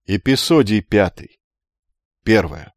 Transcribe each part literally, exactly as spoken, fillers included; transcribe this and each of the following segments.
Эпизодий пятый. Первое.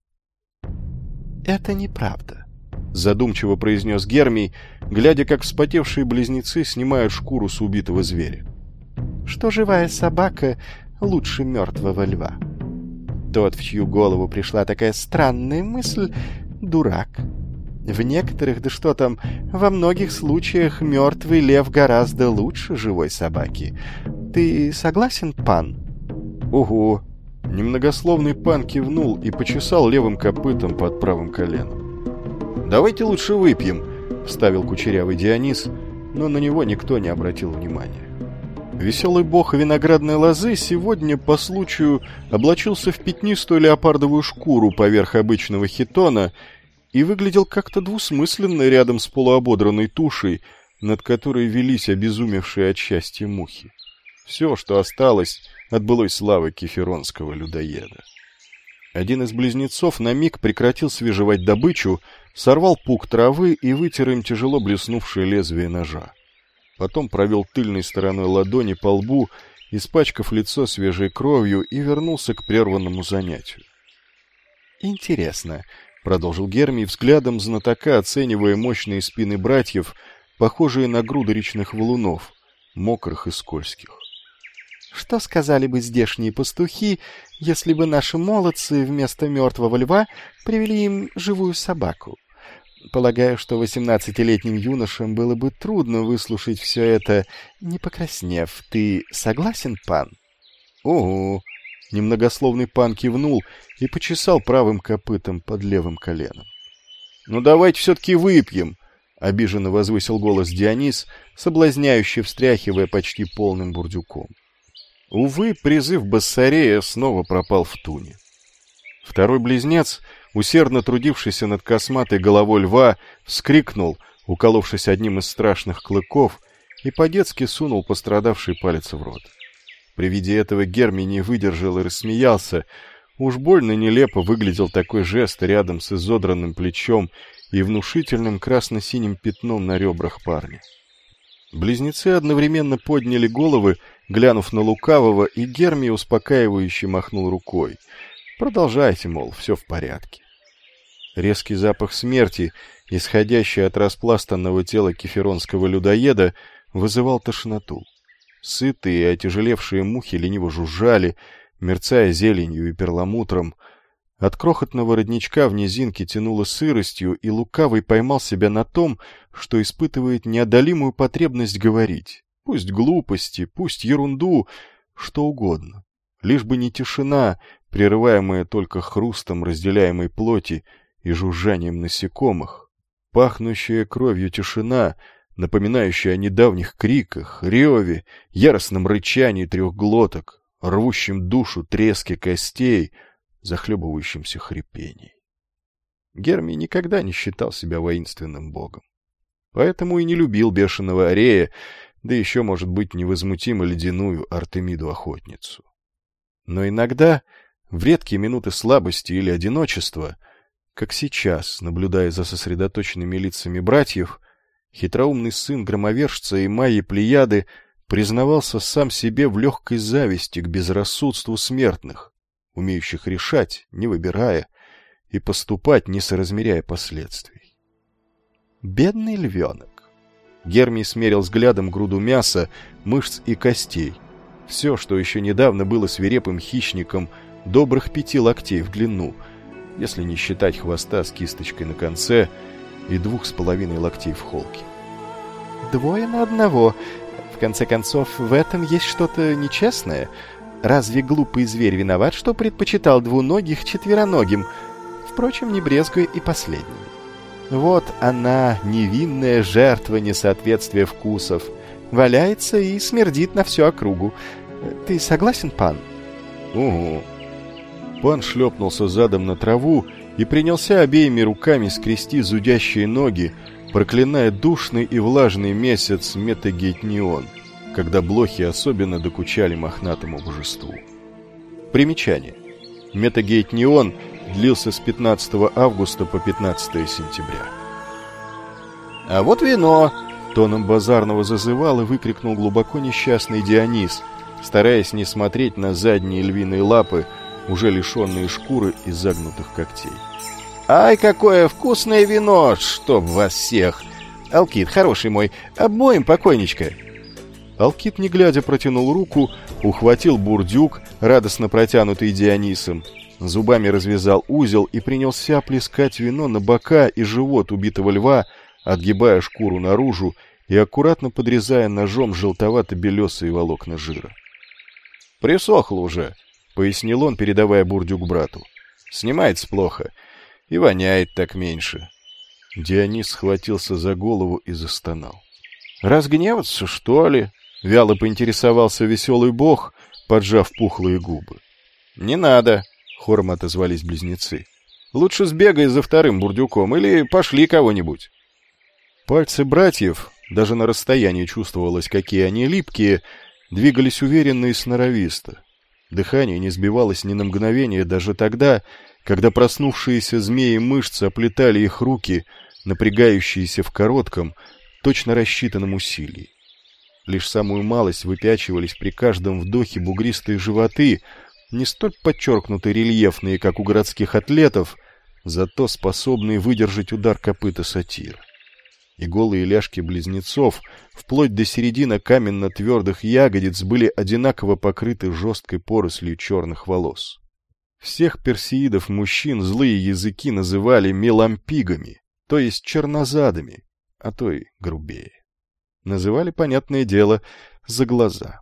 «Это неправда», — задумчиво произнес Гермий, глядя, как вспотевшие близнецы снимают шкуру с убитого зверя. «Что живая собака лучше мертвого льва. Тот, в чью голову пришла такая странная мысль, дурак. В некоторых, да что там, во многих случаях мертвый лев гораздо лучше живой собаки. Ты согласен, пан?» «Угу». Немногословный пан кивнул и почесал левым копытом под правым коленом. «Давайте лучше выпьем», — вставил кучерявый Дионис, но на него никто не обратил внимания. Веселый бог виноградной лозы сегодня по случаю облачился в пятнистую леопардовую шкуру поверх обычного хитона и выглядел как-то двусмысленно рядом с полуободранной тушей, над которой велись обезумевшие от счастья мухи. Все, что осталось от былой славы кеферонского людоеда. Один из близнецов на миг прекратил свежевать добычу, сорвал пук травы и вытер им тяжело блеснувшее лезвие ножа. Потом провел тыльной стороной ладони по лбу, испачкав лицо свежей кровью, и вернулся к прерванному занятию. «Интересно», — продолжил Гермий, взглядом знатока оценивая мощные спины братьев, похожие на груды речных валунов, мокрых и скользких. «Что сказали бы здешние пастухи, если бы наши молодцы вместо мертвого льва привели им живую собаку? Полагаю, что восемнадцатилетним юношам было бы трудно выслушать все это, не покраснев. Ты согласен, пан?» «Ого!» — немногословный пан кивнул и почесал правым копытом под левым коленом. «Ну давайте все-таки выпьем!» — обиженно возвысил голос Дионис, соблазняюще встряхивая почти полным бурдюком. Увы, призыв Бассарея снова пропал в туне. Второй близнец, усердно трудившийся над косматой головой льва, вскрикнул, уколовшись одним из страшных клыков, и по-детски сунул пострадавший палец в рот. При виде этого Гермий не выдержал и рассмеялся. Уж больно нелепо выглядел такой жест рядом с изодранным плечом и внушительным красно-синим пятном на ребрах парня. Близнецы одновременно подняли головы, глянув на лукавого, и Гермий успокаивающе махнул рукой. «Продолжайте, мол, все в порядке». Резкий запах смерти, исходящий от распластанного тела кеферонского людоеда, вызывал тошноту. Сытые и отяжелевшие мухи лениво жужжали, мерцая зеленью и перламутром. От крохотного родничка в низинке тянуло сыростью, и лукавый поймал себя на том, что испытывает неодолимую потребность говорить. Пусть глупости, пусть ерунду, что угодно. Лишь бы не тишина, прерываемая только хрустом разделяемой плоти и жужжанием насекомых. Пахнущая кровью тишина, напоминающая о недавних криках, реве, яростном рычании трех глоток, рвущем душу треске костей, захлебывающимся хрипений. Гермий никогда не считал себя воинственным богом. Поэтому и не любил бешеного Арея, да еще, может быть, невозмутимо ледяную Артемиду-охотницу. Но иногда, в редкие минуты слабости или одиночества, как сейчас, наблюдая за сосредоточенными лицами братьев, хитроумный сын громовержца и Майи Плеяды признавался сам себе в легкой зависти к безрассудству смертных, умеющих решать, не выбирая, и поступать, не соразмеряя последствий. «Бедный львенок!» Гермий смерил взглядом груду мяса, мышц и костей. Все, что еще недавно было свирепым хищником, добрых пяти локтей в длину, если не считать хвоста с кисточкой на конце и двух с половиной локтей в холке. «Двое на одного. В конце концов, в этом есть что-то нечестное. Разве глупый зверь виноват, что предпочитал двуногих четвероногим? Впрочем, не брезгуя и последними. Вот она, невинная жертва несоответствия вкусов, валяется и смердит на всю округу. Ты согласен, пан?» «Угу». Пан шлепнулся задом на траву и принялся обеими руками скрести зудящие ноги, проклиная душный и влажный месяц Метагейтнион, когда блохи особенно докучали мохнатому божеству. Примечание. Метагейтнион длился с пятнадцатого августа по пятнадцатое сентября. «А вот вино!» — тоном базарного зазывал и выкрикнул глубоко несчастный Дионис, стараясь не смотреть на задние львиные лапы, уже лишенные шкуры и загнутых когтей. «Ай, какое вкусное вино! Чтоб вас всех! Алкид, хороший мой, обмоем покойничка!» Алкид, не глядя, протянул руку, ухватил бурдюк, радостно протянутый Дионисом, зубами развязал узел и принялся плескать вино на бока и живот убитого льва, отгибая шкуру наружу и аккуратно подрезая ножом желтовато-белесые волокна жира. «Присохло уже», — пояснил он, передавая бурдюк брату. «Снимается плохо и воняет так меньше». Дионис схватился за голову и застонал. «Разгневаться, что ли?» — вяло поинтересовался веселый бог, поджав пухлые губы. «Не надо», — хором отозвались близнецы. «Лучше сбегай за вторым бурдюком или пошли кого-нибудь». Пальцы братьев, даже на расстоянии чувствовалось, какие они липкие, двигались уверенно и сноровисто. Дыхание не сбивалось ни на мгновение даже тогда, когда проснувшиеся змеи мышцы оплетали их руки, напрягающиеся в коротком, точно рассчитанном усилии. Лишь самую малость выпячивались при каждом вдохе бугристые животы, не столь подчеркнуто рельефные, как у городских атлетов, зато способные выдержать удар копыта сатира. И голые ляжки близнецов, вплоть до середины каменно-твердых ягодиц, были одинаково покрыты жесткой порослью черных волос. Всех персеидов мужчин злые языки называли мелампигами, то есть чернозадами, а то и грубее. Называли, понятное дело, за глаза.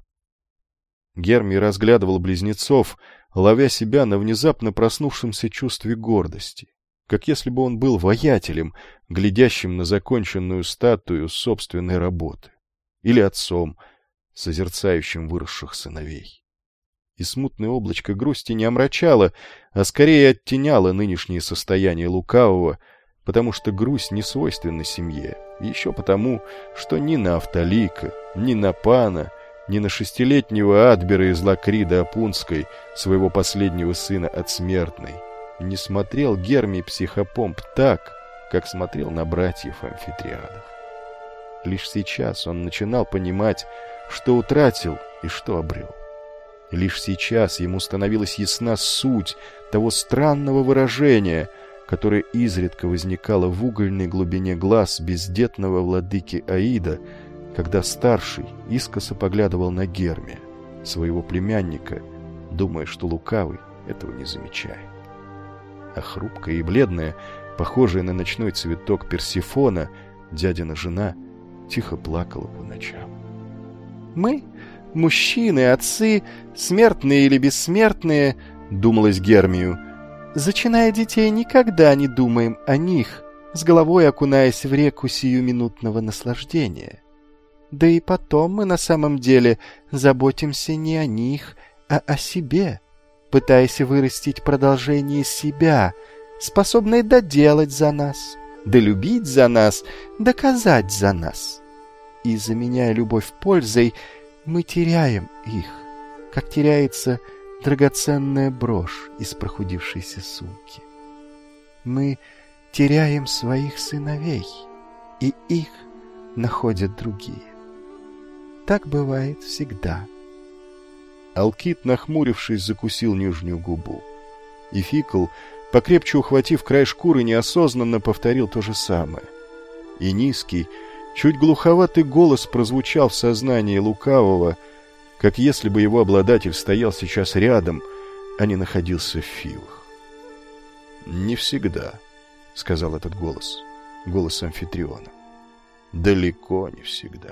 Гермий разглядывал близнецов, ловя себя на внезапно проснувшемся чувстве гордости, как если бы он был воятелем, глядящим на законченную статую собственной работы, или отцом, созерцающим выросших сыновей. И смутное облачко грусти не омрачало, а скорее оттеняло нынешнее состояние лукавого, потому что грусть не свойственна семье, еще потому, что ни на Автолика, ни на Пана, ни на шестилетнего Адбера из Лакрида Апунской, своего последнего сына от смертной, не смотрел Гермий Психопомп так, как смотрел на братьев Амфитриадов. Лишь сейчас он начинал понимать, что утратил и что обрел. Лишь сейчас ему становилась ясна суть того странного выражения, которое изредка возникало в угольной глубине глаз бездетного владыки Аида, когда старший искоса поглядывал на Гермия, своего племянника, думая, что лукавый этого не замечает. А хрупкая и бледная, похожая на ночной цветок Персифона, дядина жена, тихо плакала по ночам. «Мы, мужчины, отцы, смертные или бессмертные, — думалось Гермию, — зачиная детей, никогда не думаем о них, с головой окунаясь в реку сиюминутного наслаждения. Да и потом мы на самом деле заботимся не о них, а о себе, пытаясь вырастить продолжение себя, способное доделать за нас, долюбить за нас, доказать за нас. И, заменяя любовь пользой, мы теряем их, как теряется драгоценная брошь из прохудившейся сумки. Мы теряем своих сыновей, и их находят другие. Так бывает всегда». Алкид, нахмурившись, закусил нижнюю губу. И Фикл, покрепче ухватив край шкуры, неосознанно повторил то же самое. И низкий, чуть глуховатый голос прозвучал в сознании лукавого, как если бы его обладатель стоял сейчас рядом, а не находился в филах. «Не всегда», — сказал этот голос, голос Амфитриона. «Далеко не всегда».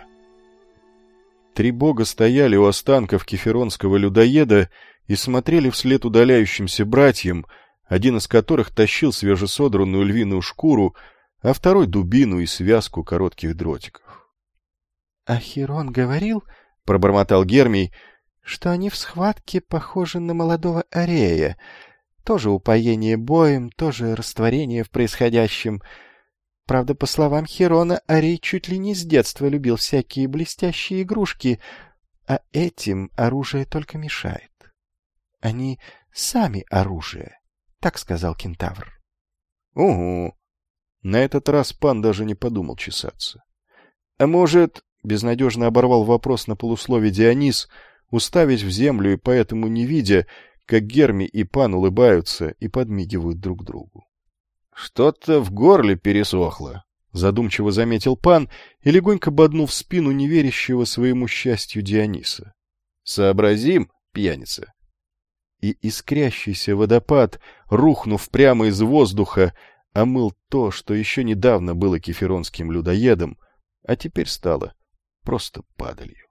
Три бога стояли у останков кеферонского людоеда и смотрели вслед удаляющимся братьям, один из которых тащил свежесодранную львиную шкуру, а второй — дубину и связку коротких дротиков. — А Хирон говорил, — пробормотал Гермий, — что они в схватке похожи на молодого Арея. Тоже упоение боем, тоже растворение в происходящем. Правда, по словам Хирона, Арей чуть ли не с детства любил всякие блестящие игрушки, а этим оружие только мешает. Они сами оружие, так сказал кентавр. — Угу. На этот раз пан даже не подумал чесаться. — А может, — безнадежно оборвал вопрос на полуслове Дионис, уставясь в землю и поэтому не видя, как Герми и Пан улыбаются и подмигивают друг другу. «Что-то в горле пересохло», — задумчиво заметил Пан и легонько боднув спину неверящего своему счастью Диониса. «Сообразим, пьяница». И искрящийся водопад, рухнув прямо из воздуха, омыл то, что еще недавно было кеферонским людоедом, а теперь стало просто падалью.